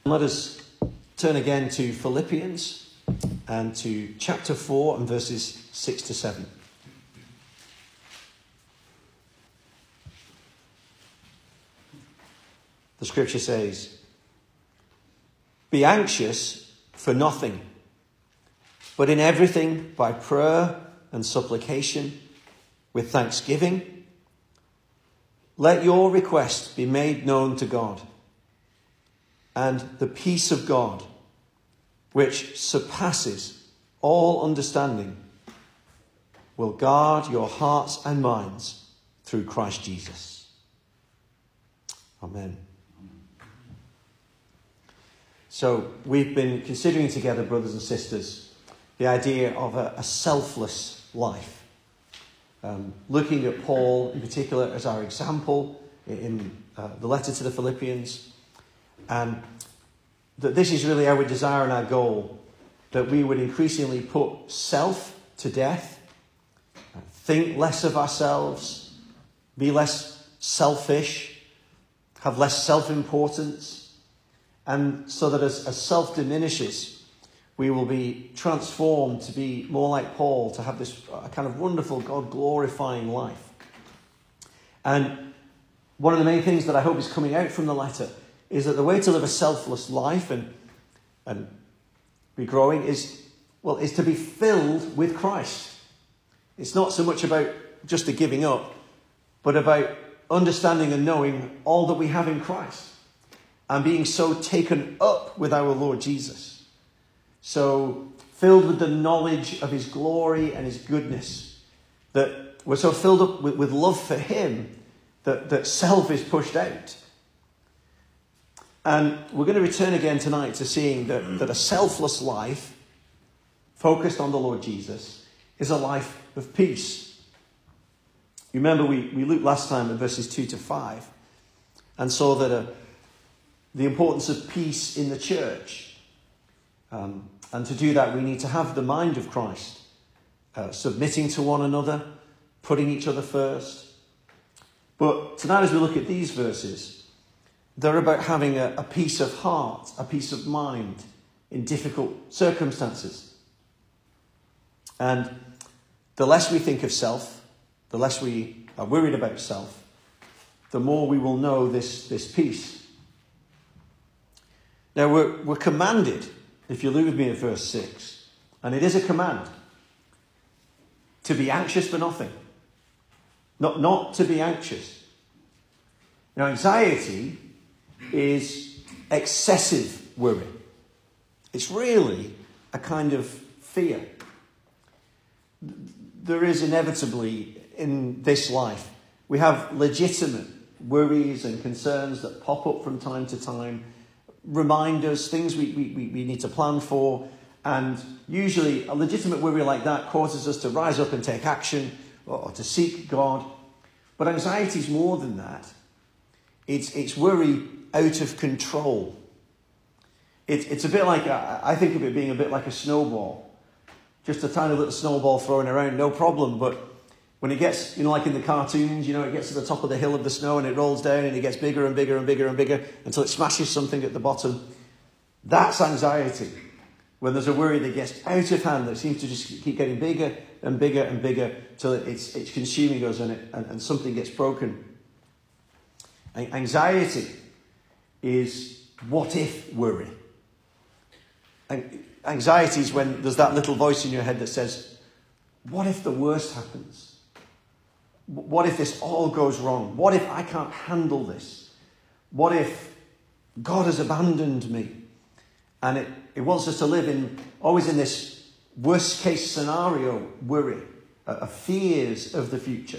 Let us turn again to Philippians and to chapter 4 and verses 6 to 7. The scripture says, "Be anxious for nothing, but in everything by prayer and supplication with thanksgiving, let your request be made known to God. And the peace of God, which surpasses all understanding, will guard your hearts and minds through Christ Jesus." Amen. So we've been considering together, brothers and sisters, the idea of a selfless life. Looking at Paul in particular as our example in the letter to the Philippians. And that this is really our desire and our goal, that we would increasingly put self to death, think less of ourselves, be less selfish, have less self-importance, and so that as self diminishes, we will be transformed to be more like Paul, to have this kind of wonderful God-glorifying life. And one of the main things that I hope is coming out from the letter is that the way to live a selfless life and be growing is to be filled with Christ. It's not so much about just the giving up, but about understanding and knowing all that we have in Christ and being so taken up with our Lord Jesus. So filled with the knowledge of his glory and his goodness, that we're so filled up with love for him that self is pushed out. And we're going to return again tonight to seeing that a selfless life, focused on the Lord Jesus, is a life of peace. You remember we looked last time at verses 2 to 5 and saw that the importance of peace in the church. And to do that, we need to have the mind of Christ, submitting to one another, putting each other first. But tonight, as we look at these verses, they're about having a peace of heart, a peace of mind in difficult circumstances. And the less we think of self, the less we are worried about self, the more we will know this peace. Now, we're commanded, if you look with me at verse 6, and it is a command, to be anxious for nothing. Not to be anxious. Now, anxiety is excessive worry. It's really a kind of fear. There is inevitably in this life, we have legitimate worries and concerns that pop up from time to time, remind us things we need to plan for, and usually a legitimate worry like that causes us to rise up and take action or to seek God. But anxiety is more than that. It's worry out of control. It's a bit like, I think of it being a bit like a snowball. Just a tiny little snowball thrown around, no problem. But when it gets, like in the cartoons, it gets to the top of the hill of the snow and it rolls down and it gets bigger and bigger and bigger and bigger until it smashes something at the bottom. That's anxiety. When there's a worry that gets out of hand, that seems to just keep getting bigger and bigger and bigger till it's consuming us and something gets broken. Anxiety is what if worry. Anxiety is when there's that little voice in your head that says, what if the worst happens? What if this all goes wrong? What if I can't handle this? What if God has abandoned me? And it wants us to live always in this worst case scenario worry, fears of the future.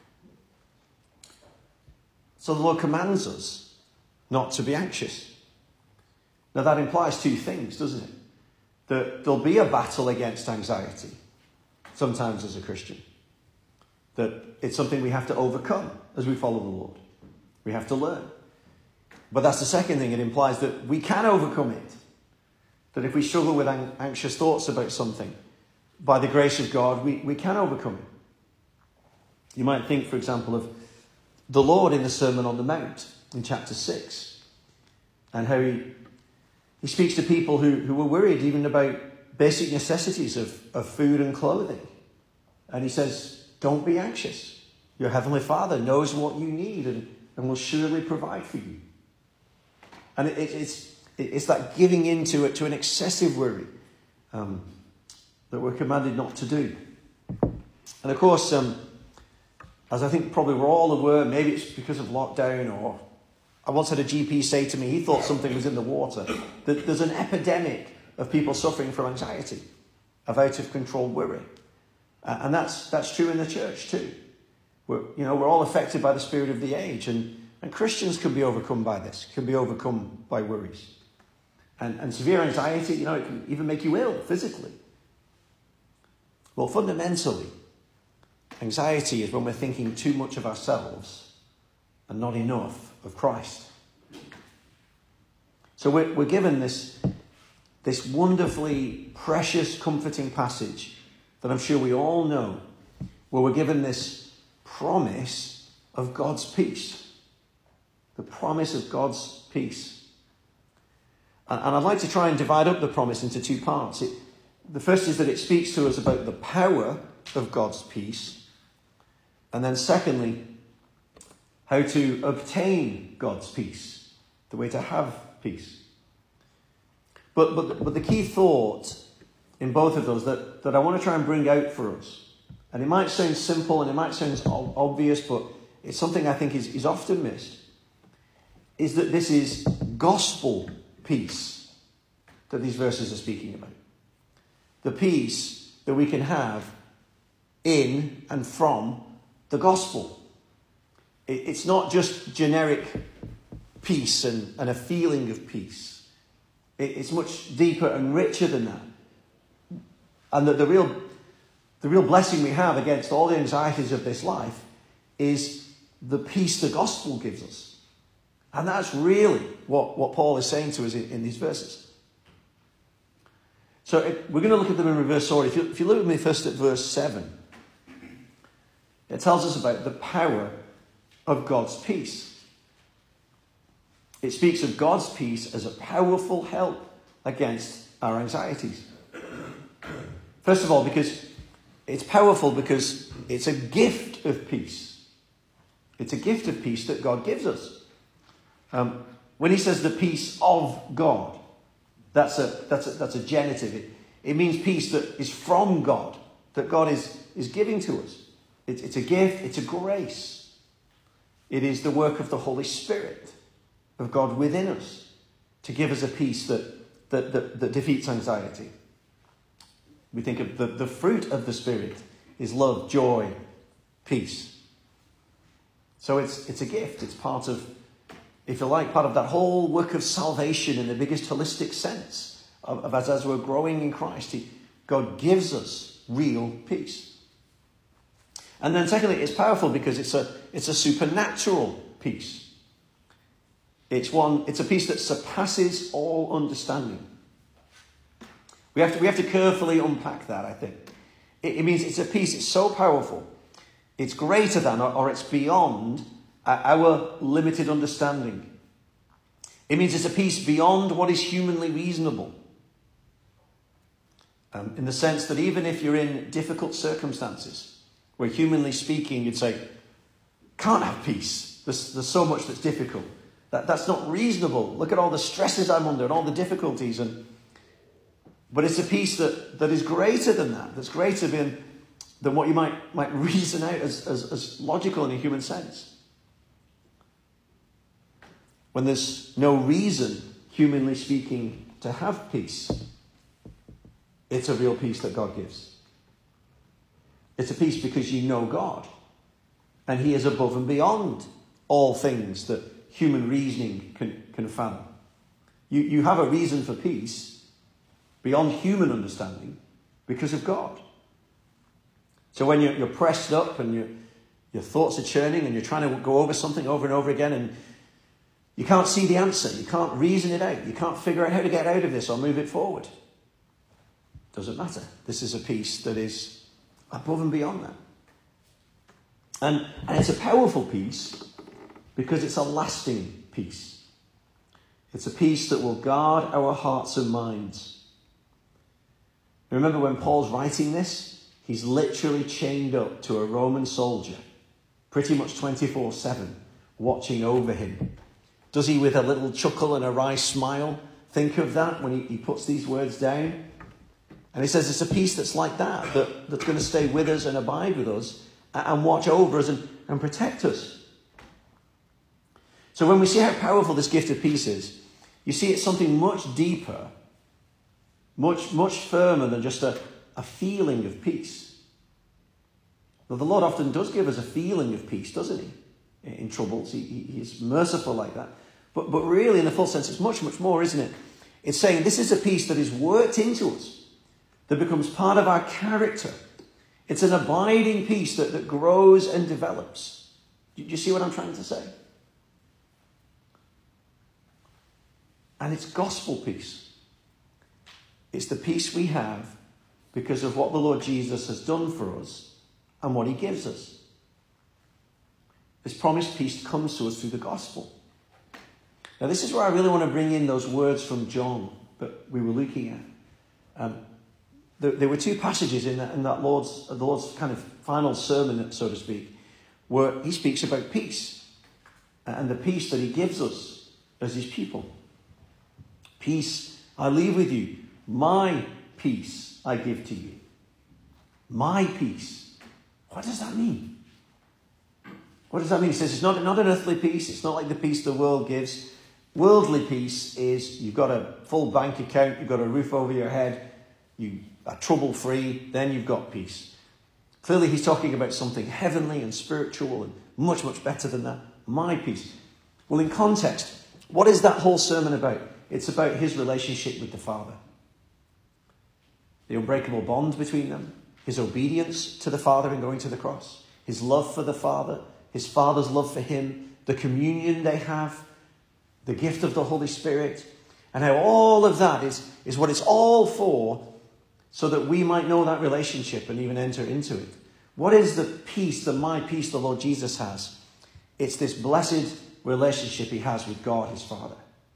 So the Lord commands us not to be anxious. Now that implies two things, doesn't it? That there'll be a battle against anxiety, sometimes as a Christian. That it's something we have to overcome as we follow the Lord. We have to learn. But that's the second thing. It implies that we can overcome it. That if we struggle with anxious thoughts about something, by the grace of God, we can overcome it. You might think, for example, of the Lord in the Sermon on the Mount in chapter 6 and how he He speaks to people who were worried even about basic necessities of food and clothing. And he says, don't be anxious. Your Heavenly Father knows what you need and will surely provide for you. And it's that giving into it to an excessive worry that we're commanded not to do. And of course, as I think probably we're all aware, maybe it's because of lockdown, or I once had a GP say to me he thought something was in the water, that there's an epidemic of people suffering from anxiety, of out of control worry. And that's true in the church too. We're all affected by the spirit of the age, and Christians can be overcome by this, can be overcome by worries. And severe anxiety, it can even make you ill physically. Well, fundamentally, anxiety is when we're thinking too much of ourselves and not enough of Christ. So we're given this wonderfully precious, comforting passage that I'm sure we all know, where we're given this promise of God's peace. The promise of God's peace. And I'd like to try and divide up the promise into two parts. The first is that it speaks to us about the power of God's peace. And then secondly, how to obtain God's peace, the way to have peace. But the key thought in both of those that I want to try and bring out for us, and it might sound simple and it might sound obvious, but it's something I think is often missed, is that this is gospel peace that these verses are speaking about. The peace that we can have in and from the gospel. It's not just generic peace and a feeling of peace. It's much deeper and richer than that. And that the real blessing we have against all the anxieties of this life is the peace the gospel gives us. And that's really what Paul is saying to us in these verses. So we're going to look at them in reverse order. If you look with me first at verse 7, it tells us about the power of God's peace. It speaks of God's peace as a powerful help against our anxieties. First of all, because it's powerful because it's a gift of peace. It's a gift of peace that God gives us. When he says the peace of God, that's a genitive. It means peace that is from God, that God is giving to us. It's a gift, it's a grace. It is the work of the Holy Spirit, of God within us, to give us a peace that defeats anxiety. We think of the fruit of the Spirit is love, joy, peace. So it's a gift. It's part of, if you like, part of that whole work of salvation in the biggest holistic sense of as we're growing in Christ. God gives us real peace. And then secondly, it's powerful because it's a supernatural peace. It's a peace that surpasses all understanding. We have to carefully unpack that, I think. It means it's a peace, it's so powerful. It's greater than or it's beyond our limited understanding. It means it's a peace beyond what is humanly reasonable. In the sense that even if you're in difficult circumstances, where humanly speaking you'd say, can't have peace, there's so much that's difficult. That's not reasonable. Look at all the stresses I'm under and all the difficulties. But it's a peace that is greater than that. That's greater than what you might reason out as logical in a human sense. When there's no reason, humanly speaking, to have peace, it's a real peace that God gives. It's a peace because you know God. And he is above and beyond all things that human reasoning can fathom. You have a reason for peace beyond human understanding because of God. So when you're pressed up and your thoughts are churning and you're trying to go over something over and over again and you can't see the answer, you can't reason it out, you can't figure out how to get out of this or move it forward, doesn't matter. This is a peace that is above and beyond that. And it's a powerful peace because it's a lasting peace. It's a peace that will guard our hearts and minds. Remember when Paul's writing this, he's literally chained up to a Roman soldier, pretty much 24/7, watching over him. Does he, with a little chuckle and a wry smile, think of that when he puts these words down? And he says it's a peace that's like that's going to stay with us and abide with us and watch over us and protect us. So when we see how powerful this gift of peace is, you see it's something much deeper, much firmer than just a feeling of peace. But the Lord often does give us a feeling of peace, doesn't he? In troubles, he's merciful like that. But really, in the full sense, it's much, much more, isn't it? It's saying this is a peace that is worked into us, that becomes part of our character. It's an abiding peace that grows and develops. Do you see what I'm trying to say? And it's gospel peace. It's the peace we have because of what the Lord Jesus has done for us and what he gives us. This promised peace comes to us through the gospel. Now, this is where I really want to bring in those words from John that we were looking at. There were two passages in that the Lord's kind of final sermon, so to speak, where he speaks about peace and the peace that he gives us as his people. Peace I leave with you. My peace I give to you. My peace. What does that mean? What does that mean? He says it's not an earthly peace. It's not like the peace the world gives. Worldly peace is you've got a full bank account, you've got a roof over your head, you are trouble-free, then you've got peace. Clearly he's talking about something heavenly and spiritual and much, much better than that. My peace. Well, in context, what is that whole sermon about? It's about his relationship with the Father. The unbreakable bond between them, his obedience to the Father in going to the cross, his love for the Father, his Father's love for him, the communion they have, the gift of the Holy Spirit, and how all of that is what it's all for, so that we might know that relationship and even enter into it. What is the peace, my peace the Lord Jesus has? It's this blessed relationship he has with God, his Father.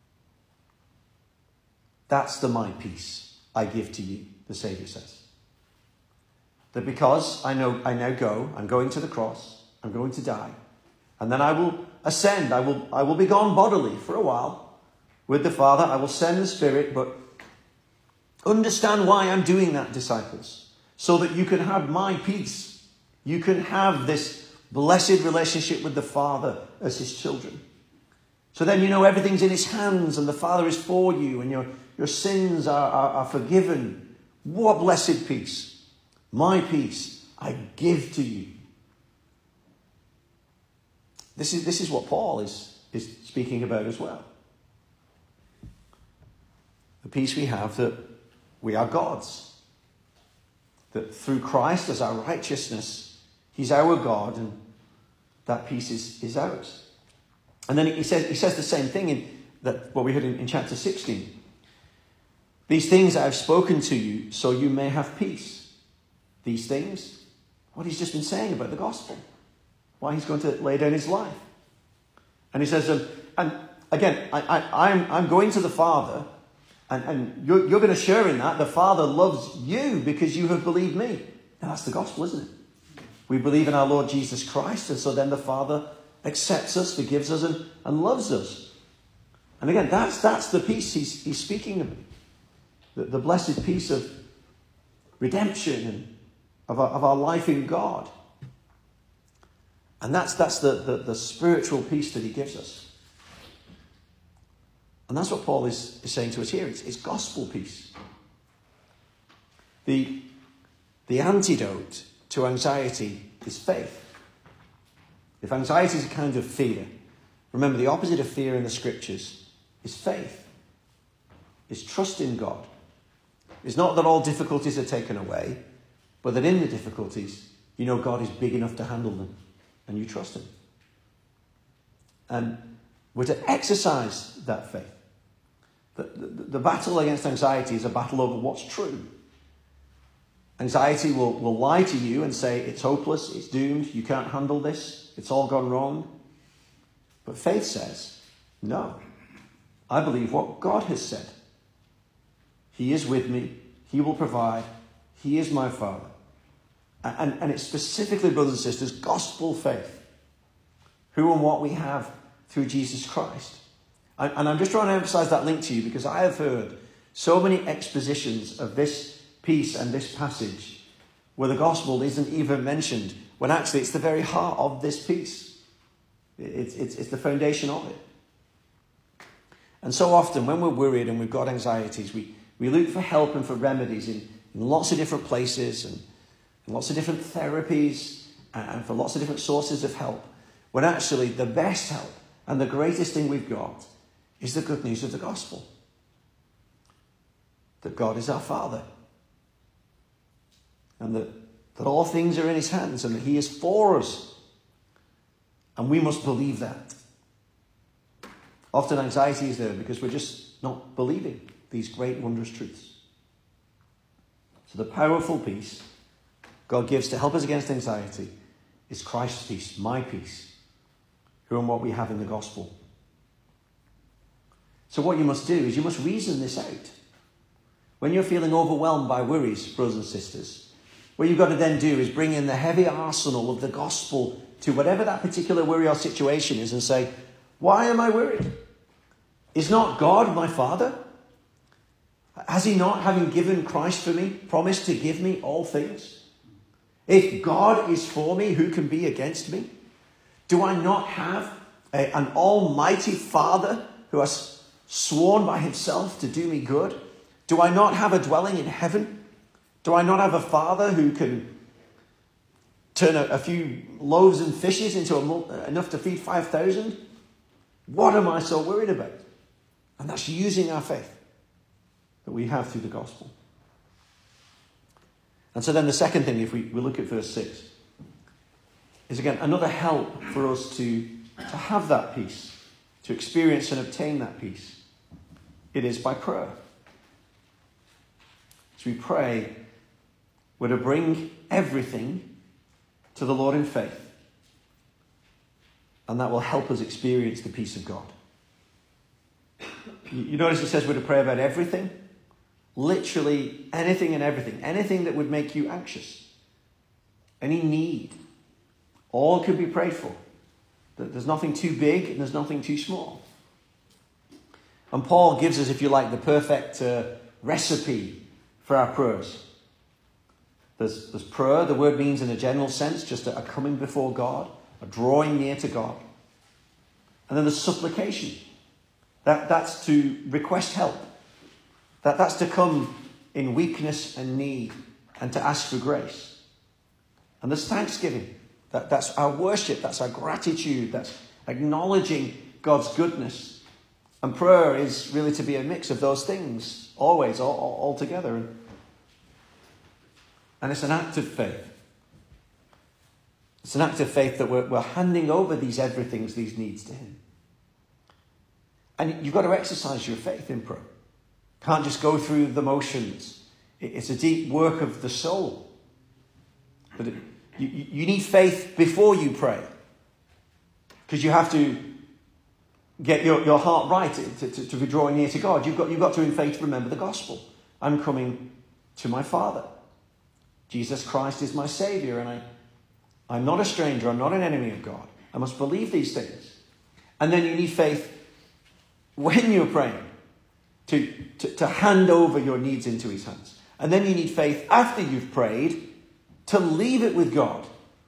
That's the my peace I give to you, the Saviour says. That because I now go, I'm going to the cross, I'm going to die, and then I will ascend, I will be gone bodily for a while with the Father, I will send the Spirit, but understand why I'm doing that, disciples, so that you can have my peace. You can have this blessed relationship with the Father as his children. So then you know everything's in his hands and the Father is for you and your sins are forgiven. What blessed peace. My peace I give to you. This is what Paul is speaking about as well. The peace we have that we are God's. That through Christ as our righteousness, he's our God and that peace is ours. And then he says the same thing in what we heard in chapter 16. These things I have spoken to you so you may have peace. These things, what he's just been saying about the gospel. Why he's going to lay down his life. And he says, and again, I'm going to the Father, and you're going to share in that. The Father loves you because you have believed me. Now that's the gospel, isn't it? We believe in our Lord Jesus Christ, and so then the Father accepts us, forgives us, and loves us. And again, that's the peace he's speaking of. The blessed peace of redemption and of our life in God. And that's the spiritual peace that he gives us. And that's what Paul is saying to us here. It's gospel peace. The antidote to anxiety is faith. If anxiety is a kind of fear, remember the opposite of fear in the scriptures is faith. Is trust in God. It's not that all difficulties are taken away, but that in the difficulties, you know God is big enough to handle them, and you trust him. And we're to exercise that faith. The battle against anxiety is a battle over what's true. Anxiety will lie to you and say it's hopeless, it's doomed, you can't handle this, it's all gone wrong. But faith says, no, I believe what God has said. He is with me. He will provide. He is my Father. And it's specifically, brothers and sisters, gospel faith. Who and what we have through Jesus Christ. And I'm just trying to emphasize that link to you because I have heard so many expositions of this piece and this passage where the gospel isn't even mentioned, when actually it's the very heart of this piece. It's the foundation of it. And so often when we're worried and we've got anxieties, we look for help and for remedies in lots of different places and lots of different therapies and for lots of different sources of help, when actually the best help and the greatest thing we've got is the good news of the gospel. That God is our Father. And that all things are in his hands and that he is for us. And we must believe that. Often anxiety is there because we're just not believing these great wondrous truths. So the powerful peace God gives to help us against anxiety is Christ's peace, my peace, who and what we have in the gospel. So what you must do is you must reason this out. When you're feeling overwhelmed by worries, brothers and sisters, what you've got to then do is bring in the heavy arsenal of the gospel to whatever that particular worry or situation is and say, why am I worried? Is not God my Father? Has he not, having given Christ for me, promised to give me all things? If God is for me, who can be against me? Do I not have an almighty Father who has sworn by himself to do me good? Do I not have a dwelling in heaven? Do I not have a Father who can turn a few loaves and fishes into enough to feed 5,000? What am I so worried about? And that's using our faith that we have through the gospel. And so then the second thing, if we look at verse 6, is again another help for us to have that peace, to experience and obtain that peace. It is by prayer. As we pray, we're to bring everything to the Lord in faith. And that will help us experience the peace of God. You notice it says we're to pray about everything. Literally anything and everything. Anything that would make you anxious. Any need. All can be prayed for. There's nothing too big and there's nothing too small. And Paul gives us, if you like, the perfect recipe for our prayers. There's prayer. The word means in a general sense just a coming before God. A drawing near to God. And then there's supplication. That's to request help. That's to come in weakness and need and to ask for grace. And there's thanksgiving. That's our worship. That's our gratitude. That's acknowledging God's goodness. And prayer is really to be a mix of those things, always, all together. And it's an act of faith. It's an act of faith that we're handing over these everythings, these needs to him. And you've got to exercise your faith in prayer. Can't just go through the motions. It's a deep work of the soul. But you need faith before you pray. Because you have to get your heart right to be drawing near to God. You've got to in faith remember the gospel. I'm coming to my Father. Jesus Christ is my Saviour, and I'm not a stranger. I'm not an enemy of God. I must believe these things. And then you need faith when you're praying to hand over your needs into his hands. And then you need faith after you've prayed to leave it with God.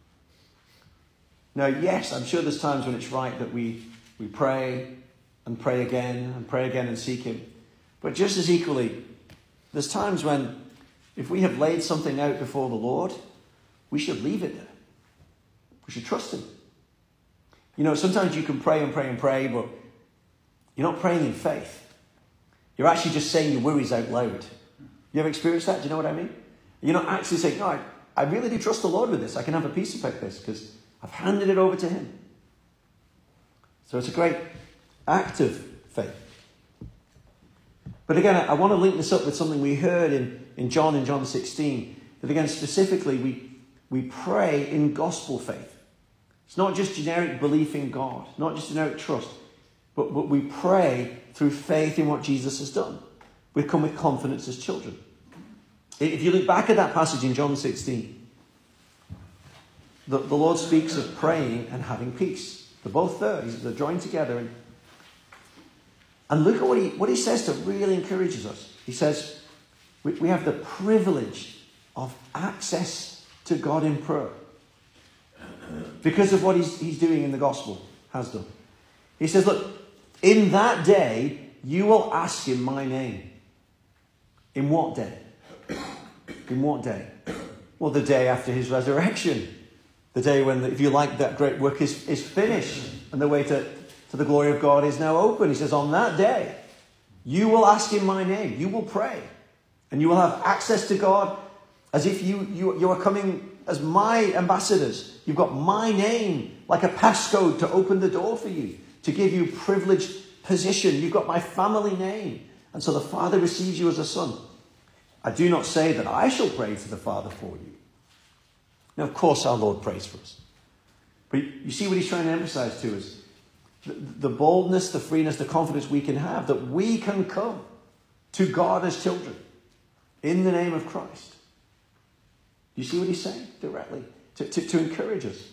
Now, yes, I'm sure there's times when it's right that we pray and pray again and seek him. But just as equally, there's times when if we have laid something out before the Lord, we should leave it there. We should trust him. You know, sometimes you can pray and pray and pray, but you're not praying in faith. You're actually just saying your worries out loud. You ever experienced that? Do you know what I mean? You're not actually saying, no, I really do trust the Lord with this. I can have a peace about this because I've handed it over to him. So it's a great act of faith. But again, I want to link this up with something we heard in John 16. That again, specifically, we pray in gospel faith. It's not just generic belief in God. Not just generic trust. But we pray through faith in what Jesus has done. We come with confidence as children. If you look back at that passage in John 16, the Lord speaks of praying and having peace. They're both there. They're joined together. And look at what he says that really encourages us. He says, we have the privilege of access to God in prayer because of what he's doing in the gospel, has done. He says, look, in that day, you will ask in my name. In what day? In what day? Well, the day after his resurrection. The day when, if you like, that great work is finished and the way to the glory of God is now open. He says, on that day, you will ask in my name. You will pray. And you will have access to God as if you are coming as my ambassadors. You've got my name like a passcode to open the door for you, to give you privileged position. You've got my family name. And so the Father receives you as a son. I do not say that I shall pray to the Father for you. Now, of course, our Lord prays for us. But you see what he's trying to emphasize to us? The boldness, the freeness, the confidence we can have that we can come to God as children in the name of Christ. You see what he's saying directly? To encourage us.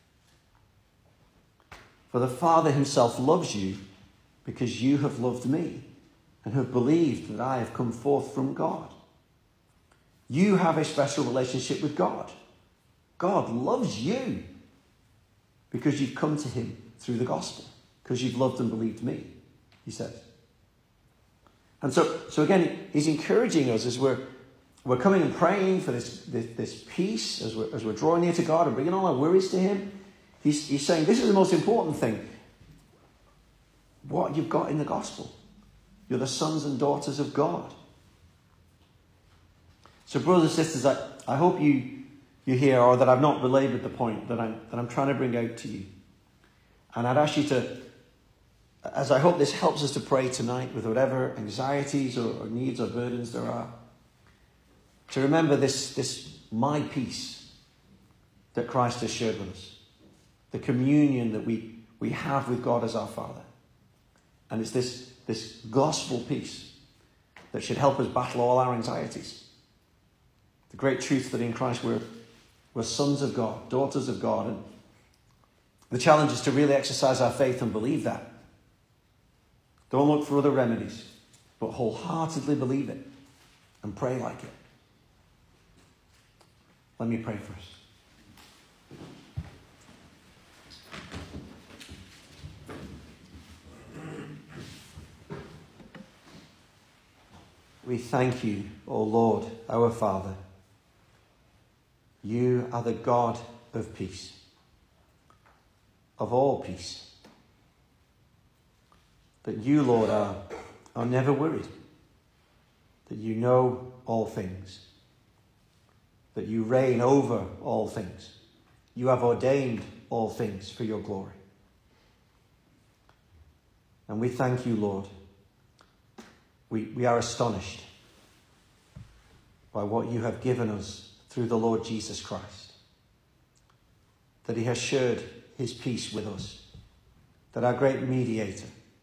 For the Father himself loves you because you have loved me and have believed that I have come forth from God. You have a special relationship with God. God loves you because you've come to him through the gospel, because you've loved and believed me, he says. And so again, he's encouraging us as we're coming and praying for this peace, as we're drawing near to God and bringing all our worries to him. He's saying this is the most important thing. What you've got in the gospel. You're the sons and daughters of God. So brothers and sisters, I hope you hear, or that I've not belaboured the point that I'm trying to bring out to you. And I'd ask you to, as I hope this helps us to pray tonight with whatever anxieties or needs or burdens there are, to remember this my peace that Christ has shared with us. The communion that we have with God as our Father. And it's this gospel peace that should help us battle all our anxieties. The great truth that in Christ we're sons of God, daughters of God. And the challenge is to really exercise our faith and believe that. Don't look for other remedies, but wholeheartedly believe it and pray like it. Let me pray first. We thank you, O Lord, our Father. You are the God of peace, of all peace. That you, Lord, are never worried. That you know all things. That you reign over all things. You have ordained all things for your glory. And we thank you, Lord. We are astonished by what you have given us through the Lord Jesus Christ. That he has shared his peace with us. That our great mediator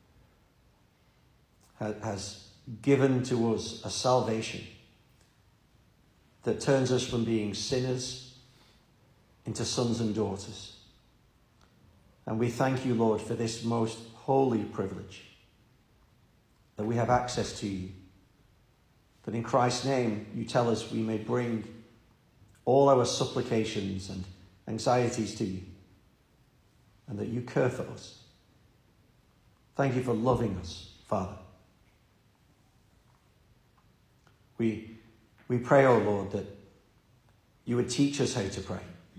has given to us a salvation that turns us from being sinners into sons and daughters. And we thank you, Lord, for this most holy privilege, that we have access to you, that in Christ's name you tell us we may bring all our supplications and anxieties to you, and that you care for us. Thank you for loving us, Father. We pray, O Lord, that you would teach us how to pray.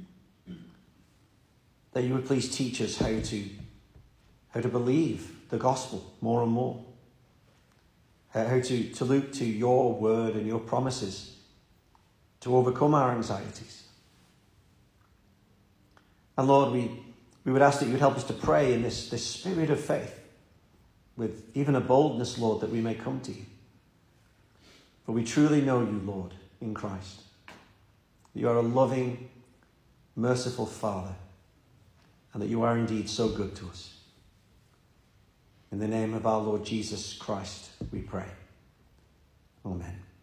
That you would please teach us how to believe the gospel more and more. How to look to your word and your promises to overcome our anxieties. And Lord, we would ask that you would help us to pray in this spirit of faith, with even a boldness, Lord, that we may come to you. For we truly know you, Lord, in Christ. You are a loving, merciful Father, and that you are indeed so good to us. In the name of our Lord Jesus Christ, we pray. Amen.